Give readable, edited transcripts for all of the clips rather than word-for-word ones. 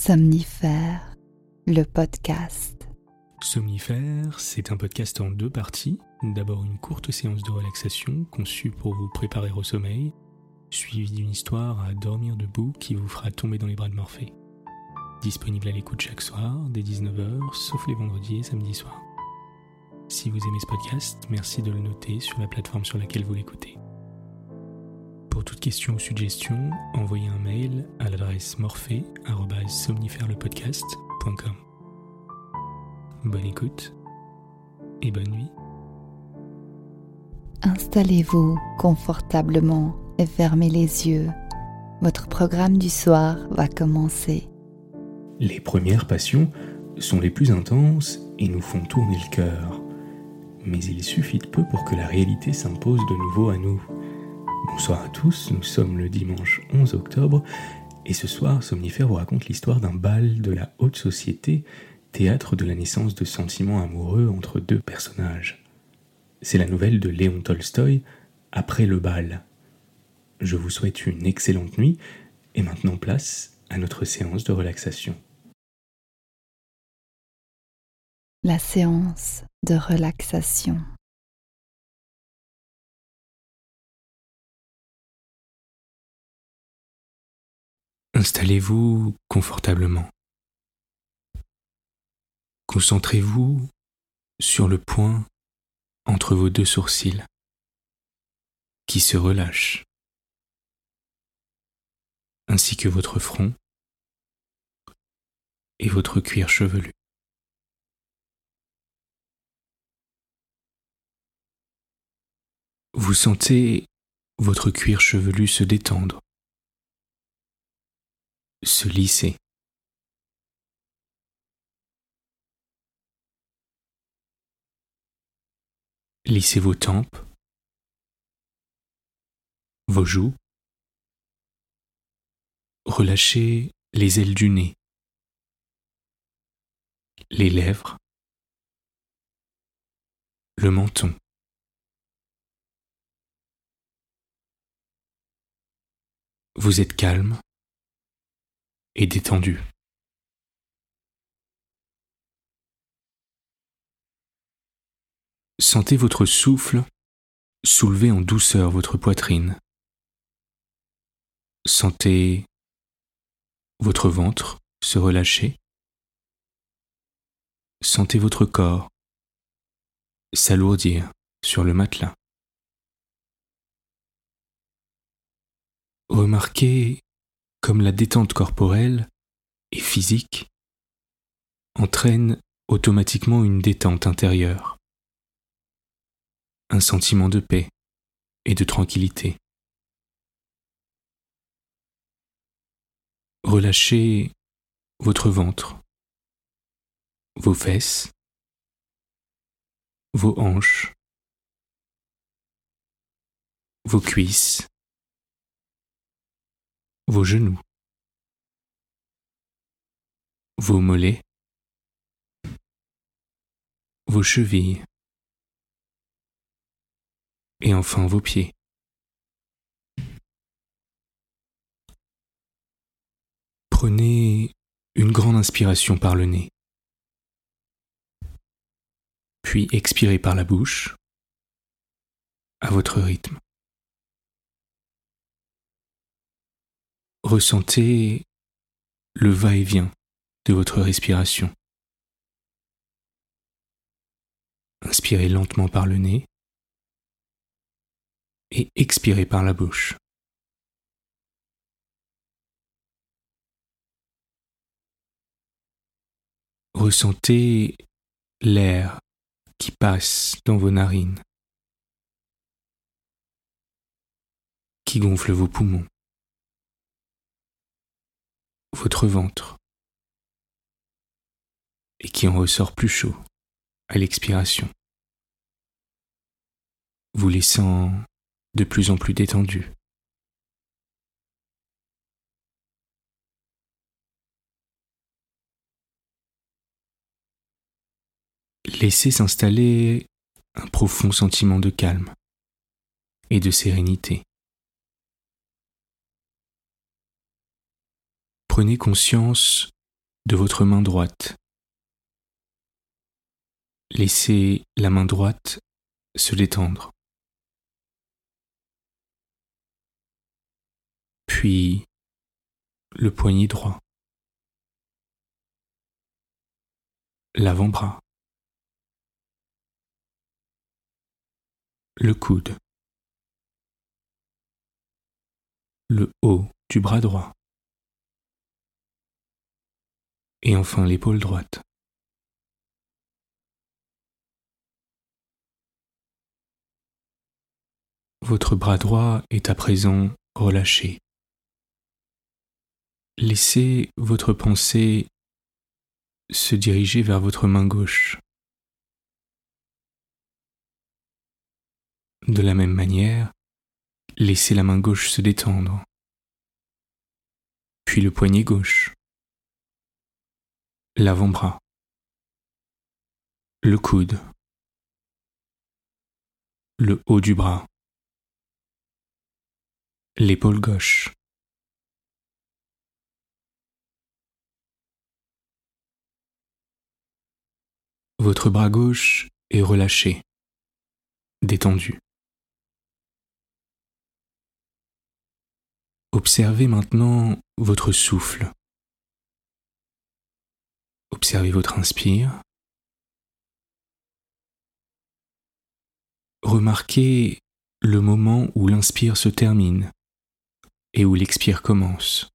Somnifère, le podcast. Somnifère, c'est un podcast en 2 parties. D'abord une courte séance de relaxation conçue pour vous préparer au sommeil, suivie d'une histoire à dormir debout qui vous fera tomber dans les bras de Morphée. Disponible à l'écoute chaque soir, dès 19h, sauf les vendredis et samedis soirs. Si vous aimez ce podcast, merci de le noter sur la plateforme sur laquelle vous l'écoutez. Pour toute question ou suggestion, envoyez un mail à l'adresse morphée@somnifèrelepodcast.com. Bonne écoute et bonne nuit. Installez-vous confortablement et fermez les yeux. Votre programme du soir va commencer. Les premières passions sont les plus intenses et nous font tourner le cœur. Mais il suffit de peu pour que la réalité s'impose de nouveau à nous. Bonsoir à tous, nous sommes le dimanche 11 octobre et ce soir, Somnifère vous raconte l'histoire d'un bal de la haute société, théâtre de la naissance de sentiments amoureux entre 2 personnages. C'est la nouvelle de Léon Tolstoï, Après le bal. Je vous souhaite une excellente nuit et maintenant place à notre séance de relaxation. La séance de relaxation. Installez-vous confortablement. Concentrez-vous sur le point entre vos 2 sourcils qui se relâchent, ainsi que votre front et votre cuir chevelu. Vous sentez votre cuir chevelu se détendre, se lisser. Lissez vos tempes, vos joues. Relâchez les ailes du nez, les lèvres, le menton. Vous êtes calme et détendu. Sentez votre souffle soulever en douceur votre poitrine. Sentez votre ventre se relâcher. Sentez votre corps s'alourdir sur le matelas. Remarquez comme la détente corporelle et physique entraîne automatiquement une détente intérieure, un sentiment de paix et de tranquillité. Relâchez votre ventre, vos fesses, vos hanches, vos cuisses, vos genoux, vos mollets, vos chevilles et enfin vos pieds. Prenez une grande inspiration par le nez, puis expirez par la bouche à votre rythme. Ressentez le va-et-vient de votre respiration. Inspirez lentement par le nez et expirez par la bouche. Ressentez l'air qui passe dans vos narines, qui gonfle vos poumons, votre ventre, et qui en ressort plus chaud à l'expiration, vous laissant de plus en plus détendu. Laissez s'installer un profond sentiment de calme et de sérénité. Prenez conscience de votre main droite. Laissez la main droite se détendre. Puis le poignet droit. L'avant-bras. Le coude. Le haut du bras droit. Et enfin l'épaule droite. Votre bras droit est à présent relâché. Laissez votre pensée se diriger vers votre main gauche. De la même manière, laissez la main gauche se détendre, puis le poignet gauche, l'avant-bras, le coude, le haut du bras, l'épaule gauche. Votre bras gauche est relâché, détendu. Observez maintenant votre souffle. Observez votre inspire. Remarquez le moment où l'inspire se termine et où l'expire commence.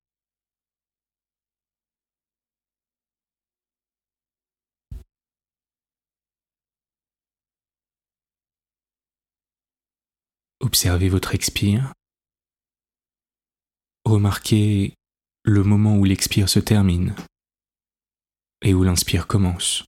Observez votre expire. Remarquez le moment où l'expire se termine et où l'inspire commence.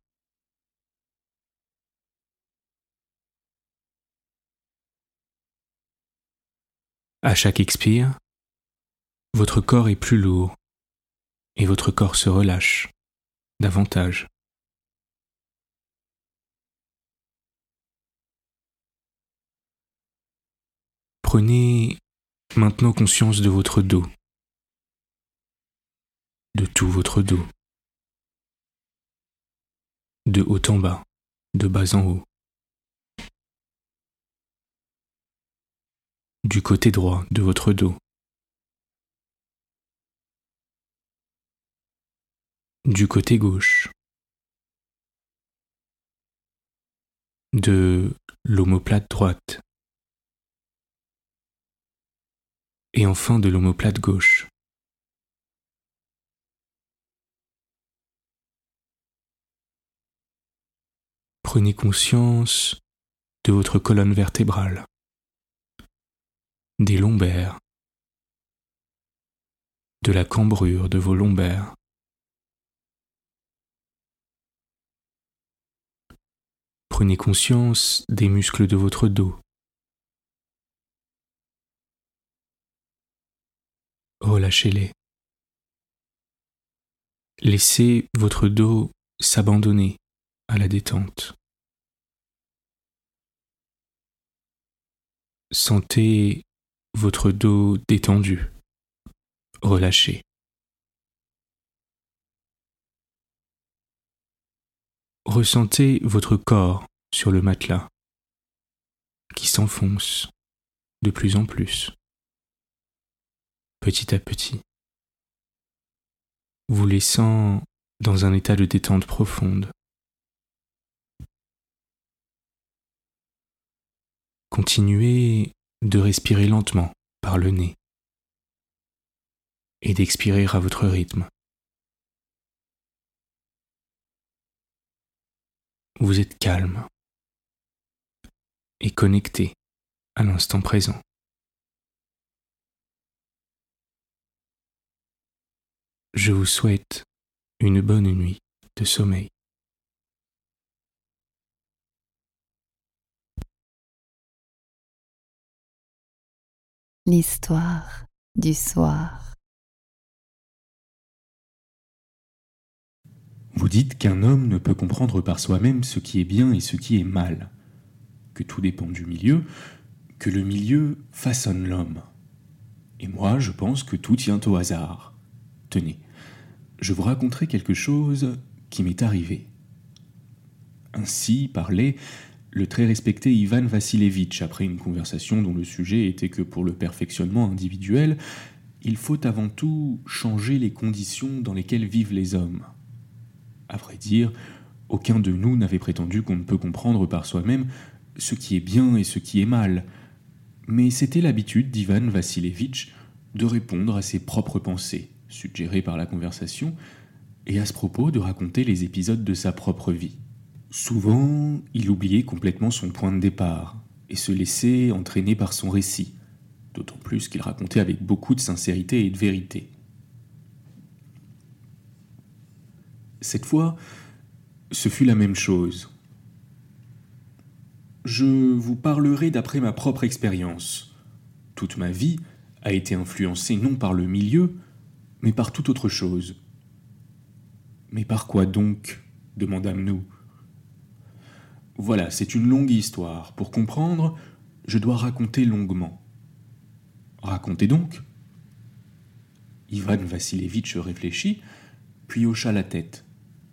À chaque expire, votre corps est plus lourd et votre corps se relâche davantage. Prenez maintenant conscience de votre dos, de tout votre dos, de haut en bas, de bas en haut, du côté droit de votre dos, du côté gauche, de l'omoplate droite, et enfin de l'omoplate gauche. Prenez conscience de votre colonne vertébrale, des lombaires, de la cambrure de vos lombaires. Prenez conscience des muscles de votre dos. Relâchez-les. Laissez votre dos s'abandonner à la détente. Sentez votre dos détendu, relâché. Ressentez votre corps sur le matelas qui s'enfonce de plus en plus, petit à petit, vous laissant dans un état de détente profonde. Continuez de respirer lentement par le nez et d'expirer à votre rythme. Vous êtes calme et connecté à l'instant présent. Je vous souhaite une bonne nuit de sommeil. L'histoire du soir. Vous dites qu'un homme ne peut comprendre par soi-même ce qui est bien et ce qui est mal, que tout dépend du milieu, que le milieu façonne l'homme. Et moi, je pense que tout tient au hasard. Tenez, je vous raconterai quelque chose qui m'est arrivé. Ainsi parlait le très respecté Ivan Vassilevitch après une conversation dont le sujet était que pour le perfectionnement individuel, il faut avant tout changer les conditions dans lesquelles vivent les hommes. À vrai dire, aucun de nous n'avait prétendu qu'on ne peut comprendre par soi-même ce qui est bien et ce qui est mal, mais c'était l'habitude d'Ivan Vassilevitch de répondre à ses propres pensées, suggérées par la conversation, et à ce propos de raconter les épisodes de sa propre vie. Souvent, il oubliait complètement son point de départ et se laissait entraîner par son récit, d'autant plus qu'il racontait avec beaucoup de sincérité et de vérité. Cette fois, ce fut la même chose. Je vous parlerai d'après ma propre expérience. Toute ma vie a été influencée non par le milieu, mais par toute autre chose. Mais par quoi donc ? Demandâmes-nous. Voilà, c'est une longue histoire. Pour comprendre, je dois raconter longuement. Racontez donc. Ivan Vassilevitch réfléchit, puis hocha la tête.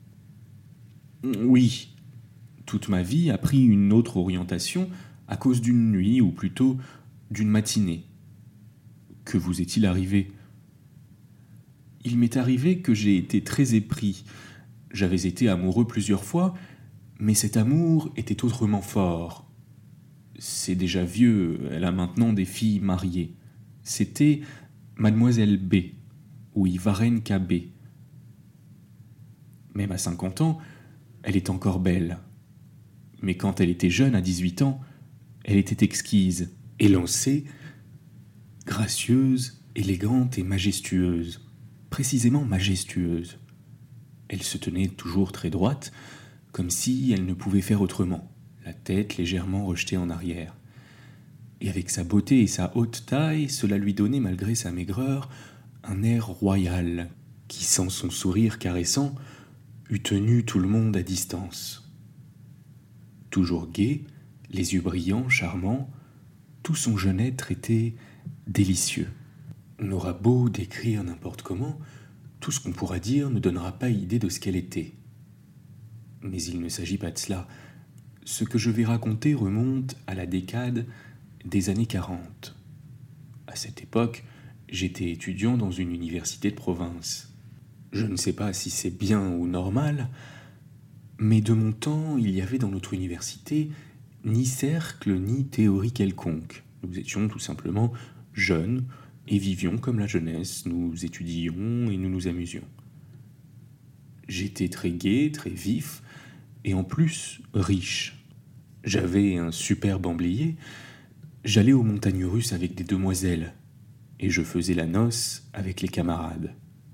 Oui, toute ma vie a pris une autre orientation à cause d'une nuit, ou plutôt d'une matinée. Que vous est-il arrivé ? Il m'est arrivé que j'ai été très épris. J'avais été amoureux plusieurs fois, mais cet amour était autrement fort. C'est déjà vieux, elle a maintenant des filles mariées. C'était Mademoiselle B, oui, Varenka B. Même à 50 ans, elle est encore belle. Mais quand elle était jeune, à 18 ans, elle était exquise, élancée, gracieuse, élégante et majestueuse. Précisément majestueuse. Elle se tenait toujours très droite, comme si elle ne pouvait faire autrement, la tête légèrement rejetée en arrière. Et avec sa beauté et sa haute taille, cela lui donnait, malgré sa maigreur, un air royal, qui, sans son sourire caressant, eût tenu tout le monde à distance. Toujours gai, les yeux brillants, charmants, tout son jeune être était délicieux. On aura beau décrire n'importe comment, tout ce qu'on pourra dire ne donnera pas idée de ce qu'elle était. Mais il ne s'agit pas de cela. Ce que je vais raconter remonte à la décade des années 40. À cette époque, j'étais étudiant dans une université de province. Je ne sais pas si c'est bien ou normal, mais de mon temps, il y avait dans notre université ni cercle ni théorie quelconque. Nous étions tout simplement jeunes et vivions comme la jeunesse, nous étudions et nous nous amusions. J'étais très gai, très vif, et en plus riche. J'avais un superbe emblier, j'allais aux montagnes russes avec des demoiselles, et je faisais la noce avec les camarades.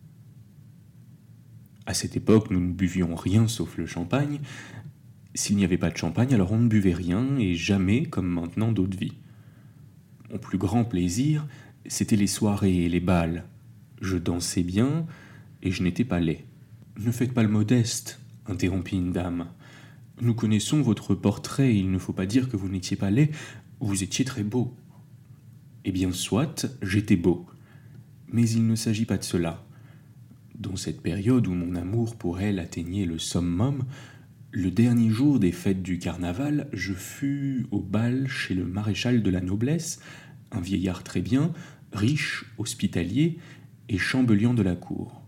À cette époque, nous ne buvions rien sauf le champagne. S'il n'y avait pas de champagne, alors on ne buvait rien, et jamais, comme maintenant, d'eau de vie. Mon plus grand plaisir, c'était les soirées et les bals. Je dansais bien, et je n'étais pas laid. « Ne faites pas le modeste, » interrompit une dame. « Nous connaissons votre portrait, et il ne faut pas dire que vous n'étiez pas laid, vous étiez très beau. » Eh bien, soit, j'étais beau. Mais il ne s'agit pas de cela. Dans cette période où mon amour pour elle atteignait le summum, le dernier jour des fêtes du carnaval, je fus au bal chez le maréchal de la noblesse, un vieillard très bien, riche, hospitalier et chambellan de la cour.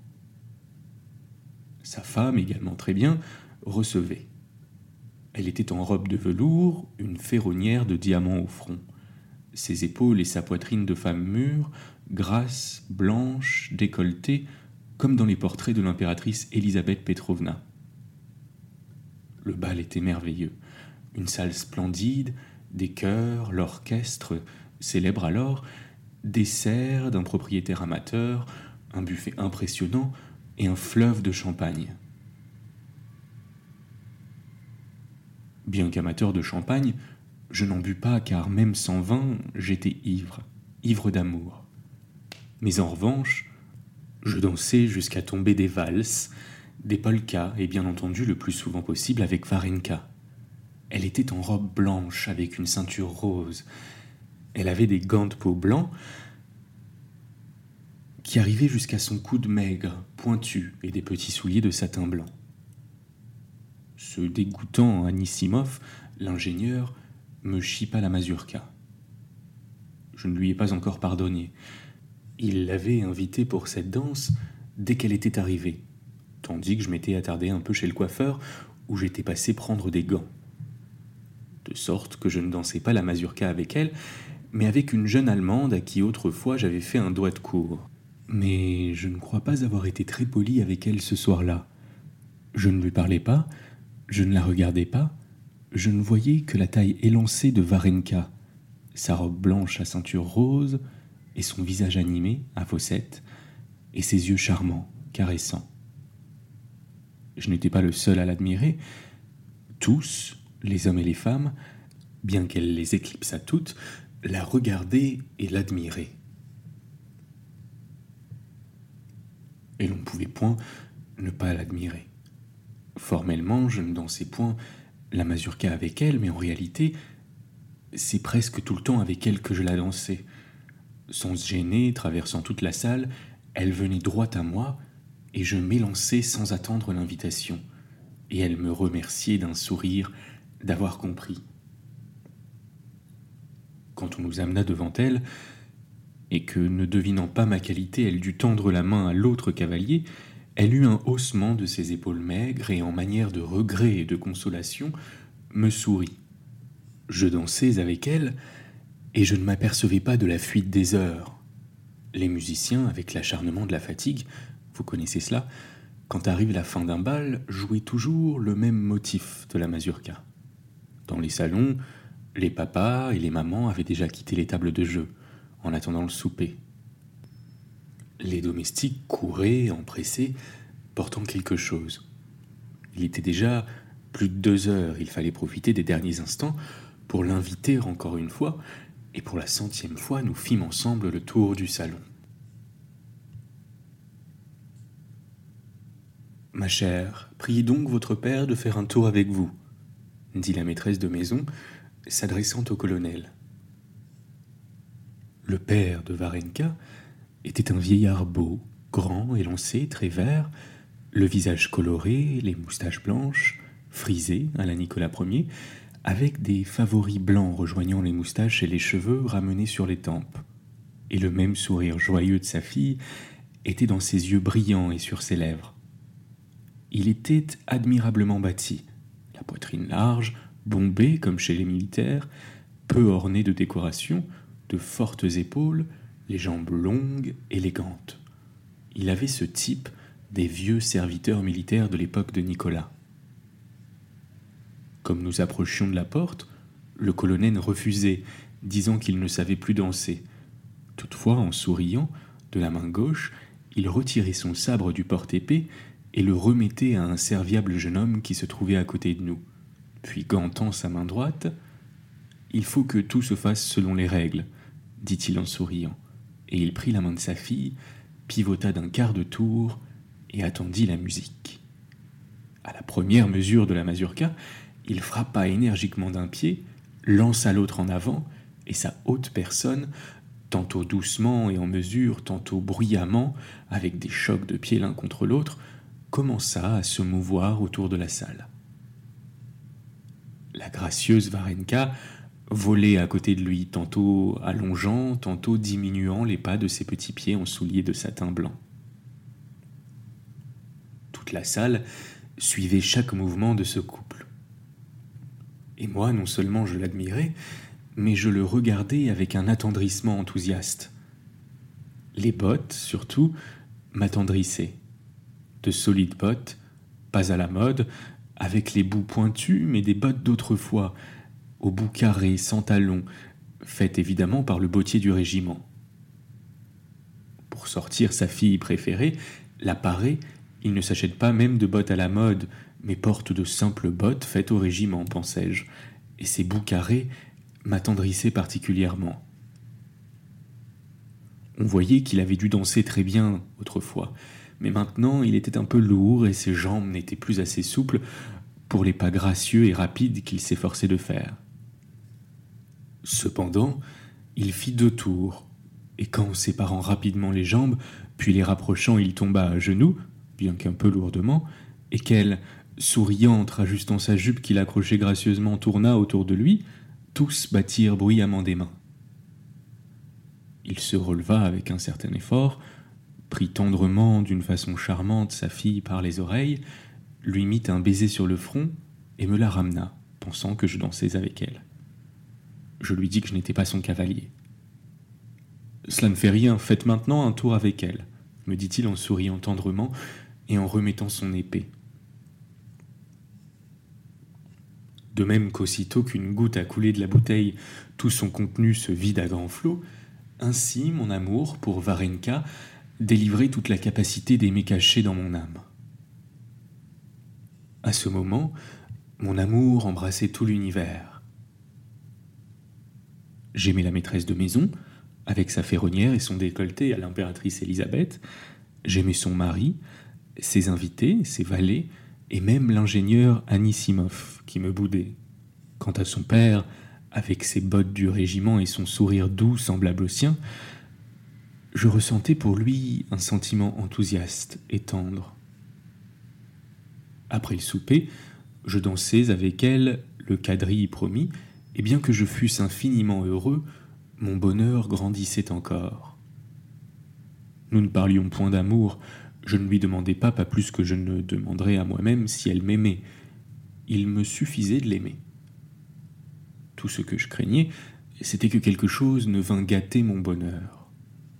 Sa femme, également très bien, recevait. Elle était en robe de velours, une ferronnière de diamants au front. Ses épaules et sa poitrine de femme mûre, grasses, blanches, décolletées, comme dans les portraits de l'impératrice Élisabeth Petrovna. Le bal était merveilleux. Une salle splendide, des chœurs, l'orchestre, célèbre alors, des serres d'un propriétaire amateur, un buffet impressionnant et un fleuve de champagne. Bien qu'amateur de champagne, je n'en bus pas car même sans vin, j'étais ivre, ivre d'amour. Mais en revanche, je dansais jusqu'à tomber des valses, des polkas et bien entendu le plus souvent possible avec Varenka. Elle était en robe blanche avec une ceinture rose. Elle avait des gants de peau blancs qui arrivait jusqu'à son coude maigre, pointu et des petits souliers de satin blanc. Ce dégoûtant Anissimov, l'ingénieur, me chipa la mazurka. Je ne lui ai pas encore pardonné. Il l'avait invitée pour cette danse dès qu'elle était arrivée, tandis que je m'étais attardé un peu chez le coiffeur où j'étais passé prendre des gants. De sorte que je ne dansais pas la mazurka avec elle, mais avec une jeune Allemande à qui autrefois j'avais fait un doigt de cour. Mais je ne crois pas avoir été très poli avec elle ce soir-là. Je ne lui parlais pas, je ne la regardais pas, je ne voyais que la taille élancée de Varenka, sa robe blanche à ceinture rose, et son visage animé, à fossettes, et ses yeux charmants, caressants. Je n'étais pas le seul à l'admirer. Tous, les hommes et les femmes, bien qu'elle les éclipsât toutes, la regardaient et l'admiraient. Et l'on ne pouvait point ne pas l'admirer. Formellement, je ne dansais point la mazurka avec elle, mais en réalité, c'est presque tout le temps avec elle que je la dansais. Sans se gêner, traversant toute la salle, elle venait droit à moi, et je m'élançais sans attendre l'invitation, et elle me remerciait d'un sourire d'avoir compris. Quand on nous amena devant elle, et que, ne devinant pas ma qualité, elle dut tendre la main à l'autre cavalier, elle eut un haussement de ses épaules maigres et en manière de regret et de consolation, me sourit. Je dansais avec elle, et je ne m'apercevais pas de la fuite des heures. Les musiciens, avec l'acharnement de la fatigue, vous connaissez cela, quand arrive la fin d'un bal, jouaient toujours le même motif de la mazurka. Dans les salons, les papas et les mamans avaient déjà quitté les tables de jeu, en attendant le souper. Les domestiques couraient, empressés, portant quelque chose. Il était déjà plus de 2 heures, il fallait profiter des derniers instants pour l'inviter encore une fois, et pour la 100e fois, nous fîmes ensemble le tour du salon. « Ma chère, priez donc votre père de faire un tour avec vous, » dit la maîtresse de maison, s'adressant au colonel. Le père de Varenka était un vieillard beau, grand, élancé, très vert, le visage coloré, les moustaches blanches, frisées à la Nicolas Ier, avec des favoris blancs rejoignant les moustaches et les cheveux ramenés sur les tempes. Et le même sourire joyeux de sa fille était dans ses yeux brillants et sur ses lèvres. Il était admirablement bâti, la poitrine large, bombée comme chez les militaires, peu ornée de décorations, de fortes épaules, les jambes longues, élégantes. Il avait ce type des vieux serviteurs militaires de l'époque de Nicolas. Comme nous approchions de la porte, le colonel refusait, disant qu'il ne savait plus danser. Toutefois, en souriant, de la main gauche, il retirait son sabre du porte-épée et le remettait à un serviable jeune homme qui se trouvait à côté de nous. Puis, gantant sa main droite, « Il faut que tout se fasse selon les règles, » dit-il en souriant, et il prit la main de sa fille, pivota d'un quart de tour et attendit la musique. À la première mesure de la mazurka, il frappa énergiquement d'un pied, lança l'autre en avant, et sa haute personne, tantôt doucement et en mesure, tantôt bruyamment, avec des chocs de pieds l'un contre l'autre, commença à se mouvoir autour de la salle. La gracieuse Varenka volait à côté de lui, tantôt allongeant, tantôt diminuant les pas de ses petits pieds en souliers de satin blanc. Toute la salle suivait chaque mouvement de ce couple. Et moi, non seulement je l'admirais, mais je le regardais avec un attendrissement enthousiaste. Les bottes, surtout, m'attendrissaient. De solides bottes, pas à la mode, avec les bouts pointus, mais des bottes d'autrefois, aux bouts carrés, sans talons, faites évidemment par le bottier du régiment. Pour sortir sa fille préférée, la parée, il ne s'achète pas même de bottes à la mode, mais porte de simples bottes faites au régiment, pensai-je, et ces bouts carrés m'attendrissaient particulièrement. On voyait qu'il avait dû danser très bien autrefois, mais maintenant il était un peu lourd et ses jambes n'étaient plus assez souples pour les pas gracieux et rapides qu'il s'efforçait de faire. Cependant, il fit 2 tours, et qu'en séparant rapidement les jambes, puis les rapprochant, il tomba à genoux, bien qu'un peu lourdement, et qu'elle, souriante, rajustant sa jupe qu'il accrochait gracieusement, tourna autour de lui, tous battirent bruyamment des mains. Il se releva avec un certain effort, prit tendrement, d'une façon charmante, sa fille par les oreilles, lui mit un baiser sur le front et me la ramena, pensant que je dansais avec elle. Je lui dis que je n'étais pas son cavalier. « Cela ne fait rien, faites maintenant un tour avec elle, » me dit-il en souriant tendrement et en remettant son épée. De même qu'aussitôt qu'une goutte a coulé de la bouteille, tout son contenu se vide à grands flots, ainsi mon amour pour Varenka délivrait toute la capacité d'aimer cachée dans mon âme. À ce moment, mon amour embrassait tout l'univers. J'aimais la maîtresse de maison, avec sa ferronnière et son décolleté à l'impératrice Élisabeth. J'aimais son mari, ses invités, ses valets, et même l'ingénieur Anissimov, qui me boudait. Quant à son père, avec ses bottes du régiment et son sourire doux semblable au sien, je ressentais pour lui un sentiment enthousiaste et tendre. Après le souper, je dansais avec elle le quadrille promis, et bien que je fusse infiniment heureux, mon bonheur grandissait encore. Nous ne parlions point d'amour, je ne lui demandais pas plus que je ne demanderais à moi-même si elle m'aimait. Il me suffisait de l'aimer. Tout ce que je craignais, c'était que quelque chose ne vînt gâter mon bonheur.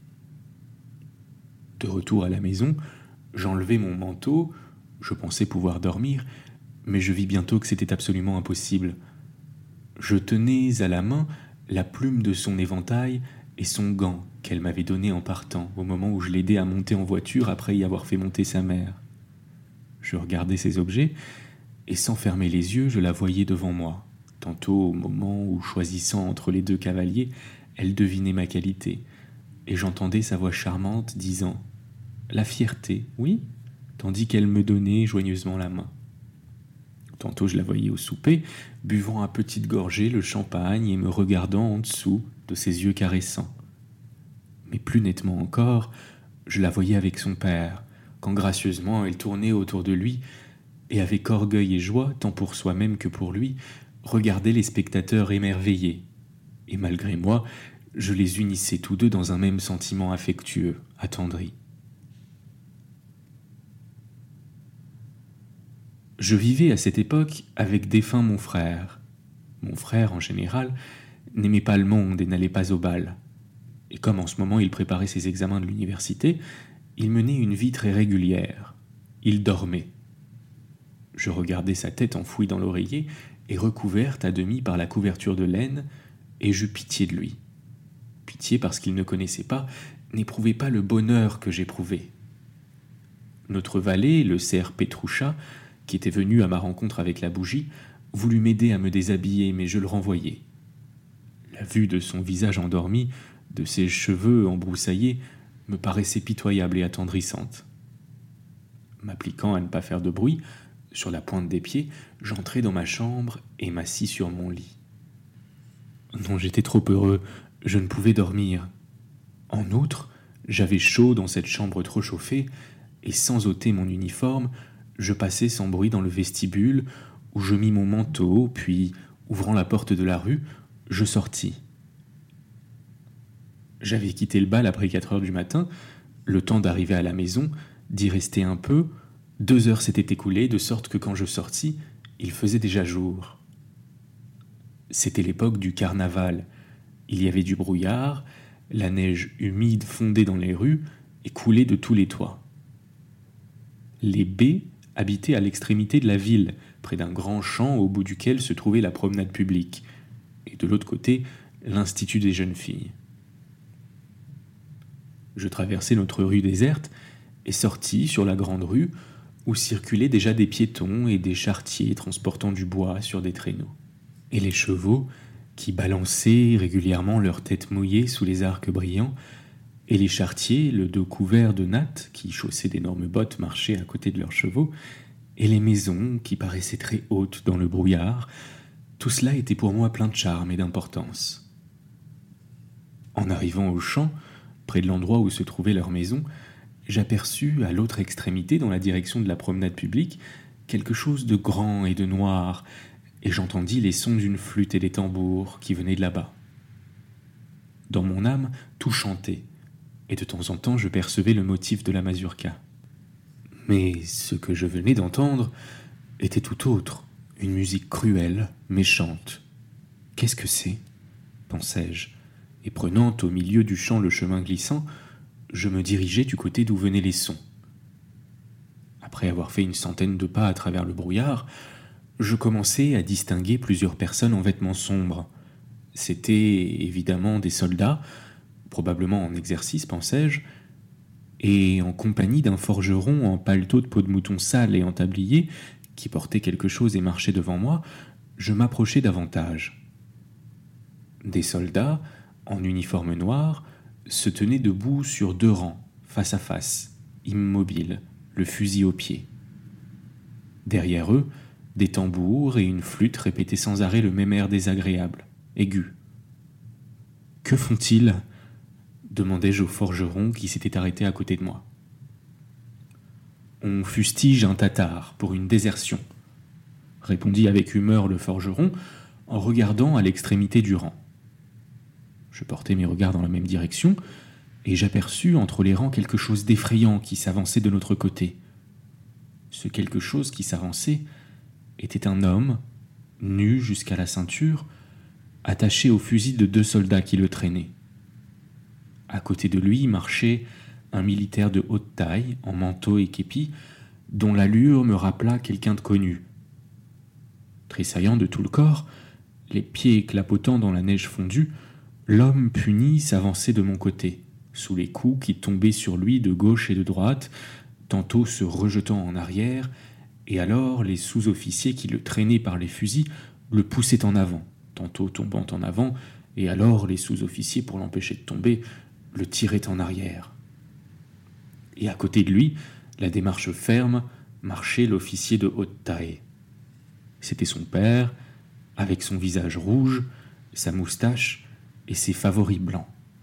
De retour à la maison, j'enlevai mon manteau, je pensais pouvoir dormir, mais je vis bientôt que c'était absolument impossible. Je tenais à la main la plume de son éventail et son gant qu'elle m'avait donné en partant, au moment où je l'aidais à monter en voiture après y avoir fait monter sa mère. Je regardais ces objets, et sans fermer les yeux, je la voyais devant moi. Tantôt, au moment où, choisissant entre les deux cavaliers, elle devinait ma qualité, et j'entendais sa voix charmante disant « La fierté, oui ?» tandis qu'elle me donnait joyeusement la main. Tantôt je la voyais au souper, buvant à petites gorgées le champagne et me regardant en dessous de ses yeux caressants. Mais plus nettement encore, je la voyais avec son père, quand gracieusement elle tournait autour de lui, et avec orgueil et joie, tant pour soi-même que pour lui, regardait les spectateurs émerveillés. Et malgré moi, je les unissais tous deux dans un même sentiment affectueux, attendri. Je vivais à cette époque avec défunt mon frère. Mon frère, en général, n'aimait pas le monde et n'allait pas au bal. Et comme en ce moment il préparait ses examens de l'université, il menait une vie très régulière. Il dormait. Je regardais sa tête enfouie dans l'oreiller et recouverte à demi par la couverture de laine, et j'eus pitié de lui. Pitié parce qu'il ne connaissait pas, n'éprouvait pas le bonheur que j'éprouvais. Notre valet, le cerf Petroucha, qui était venu à ma rencontre avec la bougie, voulut m'aider à me déshabiller, mais je le renvoyai. La vue de son visage endormi, de ses cheveux embroussaillés, me paraissait pitoyable et attendrissante. M'appliquant à ne pas faire de bruit, sur la pointe des pieds, j'entrai dans ma chambre et m'assis sur mon lit. Non, j'étais trop heureux, je ne pouvais dormir. En outre, j'avais chaud dans cette chambre trop chauffée, et sans ôter mon uniforme, je passai sans bruit dans le vestibule, où je mis mon manteau, puis, ouvrant la porte de la rue, je sortis. J'avais quitté le bal après 4 heures du matin, le temps d'arriver à la maison, d'y rester un peu. 2 heures s'étaient écoulées, de sorte que quand je sortis, il faisait déjà jour. C'était l'époque du carnaval. Il y avait du brouillard, la neige humide fondait dans les rues et coulait de tous les toits. Les baies habitaient à l'extrémité de la ville, près d'un grand champ au bout duquel se trouvait la promenade publique, et de l'autre côté, l'Institut des jeunes filles. Je traversai notre rue déserte et sortis sur la grande rue où circulaient déjà des piétons et des charretiers transportant du bois sur des traîneaux. Et les chevaux, qui balançaient régulièrement leurs têtes mouillées sous les arcs brillants, et les charretiers, le dos couvert de nattes, qui chaussaient d'énormes bottes, marchaient à côté de leurs chevaux, et les maisons, qui paraissaient très hautes dans le brouillard, tout cela était pour moi plein de charme et d'importance. En arrivant au champ, près de l'endroit où se trouvait leur maison, j'aperçus à l'autre extrémité, dans la direction de la promenade publique, quelque chose de grand et de noir, et j'entendis les sons d'une flûte et des tambours qui venaient de là-bas. Dans mon âme, tout chantait, et de temps en temps je percevais le motif de la mazurka. Mais ce que je venais d'entendre était tout autre, une musique cruelle, méchante. « Qu'est-ce que c'est ?» pensai-je, et prenant au milieu du champ le chemin glissant, je me dirigeai du côté d'où venaient les sons. Après avoir fait une centaine de pas à travers le brouillard, je commençai à distinguer plusieurs personnes en vêtements sombres. C'étaient évidemment des soldats, probablement en exercice, pensai-je, et en compagnie d'un forgeron en paletot de peau de mouton sale et en tablier, qui portait quelque chose et marchait devant moi, je m'approchai davantage. Des soldats, en uniforme noir, se tenaient debout sur 2 rangs, face à face, immobiles, le fusil au pied. Derrière eux, des tambours et une flûte répétaient sans arrêt le même air désagréable, aigu. « Que font-ils » demandai-je au forgeron qui s'était arrêté à côté de moi. « On fustige un tatar pour une désertion », répondit avec humeur le forgeron en regardant à l'extrémité du rang. Je portai mes regards dans la même direction et j'aperçus entre les rangs quelque chose d'effrayant qui s'avançait de notre côté. Ce quelque chose qui s'avançait était un homme, nu jusqu'à la ceinture, attaché au fusil de 2 soldats qui le traînaient. À côté de lui marchait un militaire de haute taille, en manteau et képi, dont l'allure me rappela quelqu'un de connu. Tressaillant de tout le corps, les pieds clapotant dans la neige fondue, l'homme puni s'avançait de mon côté, sous les coups qui tombaient sur lui de gauche et de droite, tantôt se rejetant en arrière, et alors les sous-officiers qui le traînaient par les fusils le poussaient en avant, tantôt tombant en avant, et alors les sous-officiers, pour l'empêcher de tomber, le tiraient en arrière. Et à côté de lui, la démarche ferme, marchait l'officier de haute taille. C'était son père, avec son visage rouge, sa moustache et ses favoris blancs.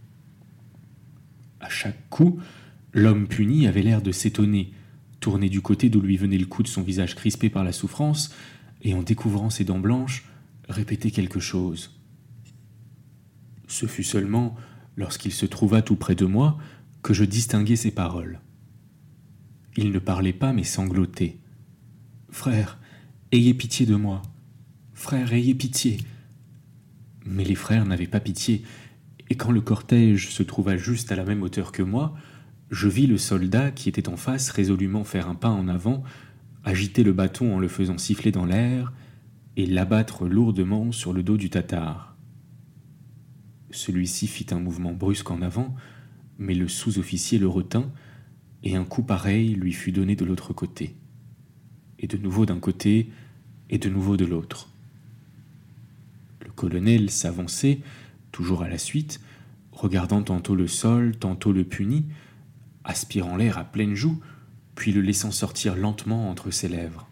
À chaque coup, l'homme puni avait l'air de s'étonner, tourné du côté d'où lui venait le coup de son visage crispé par la souffrance, et en découvrant ses dents blanches, répétait quelque chose. Ce fut seulement, lorsqu'il se trouva tout près de moi, que je distinguai ses paroles. Il ne parlait pas, mais sanglotait. « Frère, ayez pitié de moi. Frère, ayez pitié. » Mais les frères n'avaient pas pitié, et quand le cortège se trouva juste à la même hauteur que moi, je vis le soldat qui était en face résolument faire un pas en avant, agiter le bâton en le faisant siffler dans l'air, et l'abattre lourdement sur le dos du tatar. Celui-ci fit un mouvement brusque en avant, mais le sous-officier le retint, et un coup pareil lui fut donné de l'autre côté, et de nouveau d'un côté, et de nouveau de l'autre. Le colonel s'avançait, toujours à la suite, regardant tantôt le sol, tantôt le puni, aspirant l'air à pleines joues, puis le laissant sortir lentement entre ses lèvres.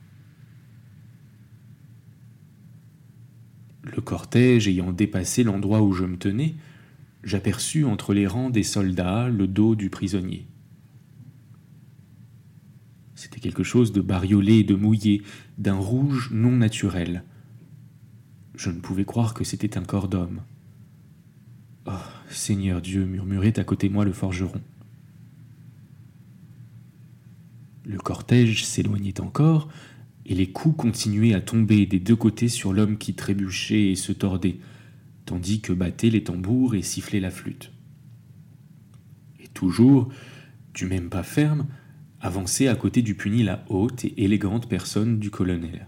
Le cortège ayant dépassé l'endroit où je me tenais, j'aperçus entre les rangs des soldats le dos du prisonnier. C'était quelque chose de bariolé et de mouillé, d'un rouge non naturel. Je ne pouvais croire que c'était un corps d'homme. « Oh, Seigneur Dieu !» murmurait à côté de moi le forgeron. Le cortège s'éloignait encore, et les coups continuaient à tomber des 2 côtés sur l'homme qui trébuchait et se tordait, tandis que battaient les tambours et sifflait la flûte. Et toujours, du même pas ferme, avançait à côté du puni la haute et élégante personne du colonel.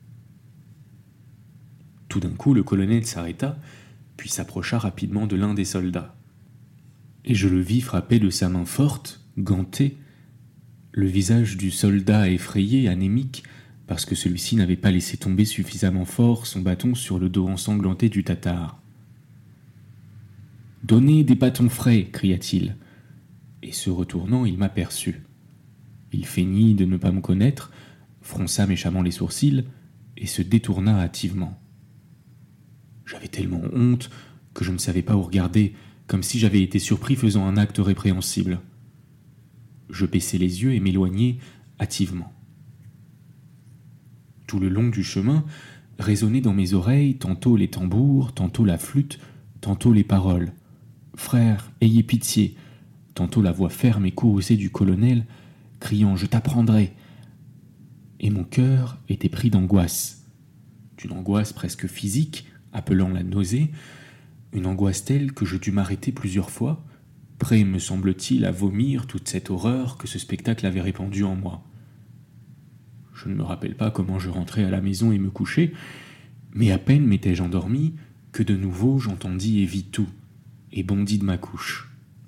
Tout d'un coup, le colonel s'arrêta, puis s'approcha rapidement de l'un des soldats. Et je le vis frapper de sa main forte, gantée, le visage du soldat effrayé, anémique, parce que celui-ci n'avait pas laissé tomber suffisamment fort son bâton sur le dos ensanglanté du tatar. « Donnez des bâtons frais !» cria-t-il, et se retournant, il m'aperçut. Il feignit de ne pas me connaître, fronça méchamment les sourcils et se détourna hâtivement. J'avais tellement honte que je ne savais pas où regarder, comme si j'avais été surpris faisant un acte répréhensible. Je baissai les yeux et m'éloignai hâtivement. Tout le long du chemin, résonnaient dans mes oreilles tantôt les tambours, tantôt la flûte, tantôt les paroles. « Frère, ayez pitié !» Tantôt la voix ferme et courroucée du colonel, criant « Je t'apprendrai !» Et mon cœur était pris d'angoisse. D'une angoisse presque physique, appelant la nausée, une angoisse telle que je dus m'arrêter plusieurs fois, prêt, me semble-t-il, à vomir toute cette horreur que ce spectacle avait répandue en moi. Je ne me rappelle pas comment je rentrai à la maison et me couchai, mais à peine m'étais-je endormi que de nouveau j'entendis et vis tout, et bondis de ma couche.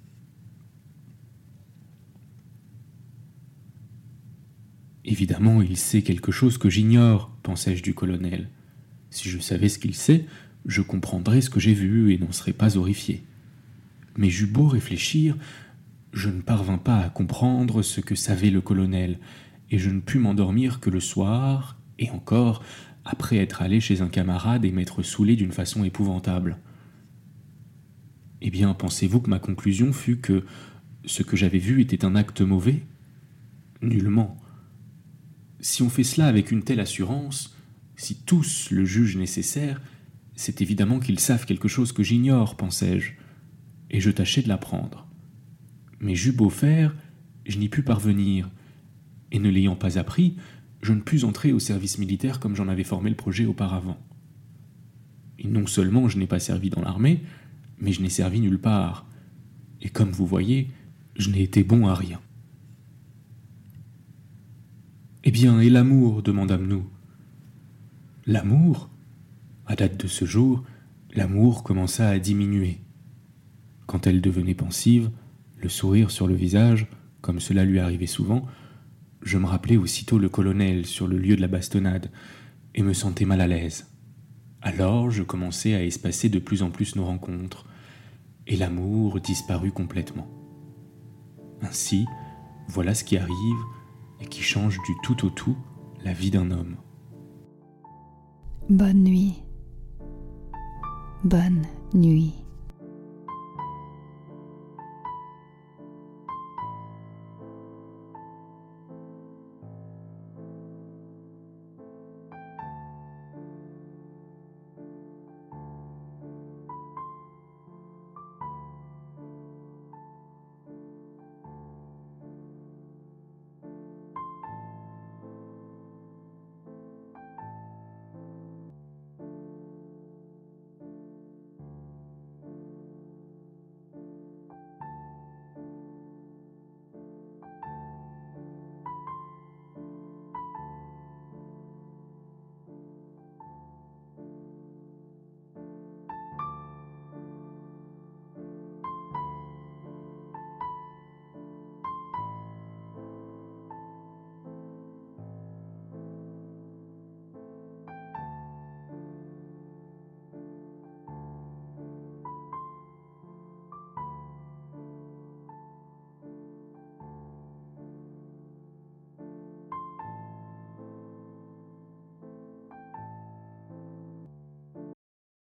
Évidemment, il sait quelque chose que j'ignore, pensai-je du colonel. Si je savais ce qu'il sait, je comprendrais ce que j'ai vu et n'en serais pas horrifié. Mais j'eus beau réfléchir, je ne parvins pas à comprendre ce que savait le colonel, et je ne pus m'endormir que le soir, et encore, après être allé chez un camarade et m'être saoulé d'une façon épouvantable. Eh bien, pensez-vous que ma conclusion fut que ce que j'avais vu était un acte mauvais ? Nullement. Si on fait cela avec une telle assurance, si tous le jugent nécessaire, c'est évidemment qu'ils savent quelque chose que j'ignore, pensai-je, et je tâchai de l'apprendre. Mais j'eus beau faire, je n'y pus parvenir, et ne l'ayant pas appris, je ne pus entrer au service militaire comme j'en avais formé le projet auparavant. Et non seulement je n'ai pas servi dans l'armée, mais je n'ai servi nulle part, et comme vous voyez, je n'ai été bon à rien. « Eh bien, et l'amour ?» demandâmes-nous. L'amour ? À date de ce jour, l'amour commença à diminuer. Quand elle devenait pensive, le sourire sur le visage, comme cela lui arrivait souvent, je me rappelais aussitôt le colonel sur le lieu de la bastonnade et me sentais mal à l'aise. Alors je commençai à espacer de plus en plus nos rencontres, et l'amour disparut complètement. Ainsi, voilà ce qui arrive et qui change du tout au tout la vie d'un homme. Bonne nuit. Bonne nuit.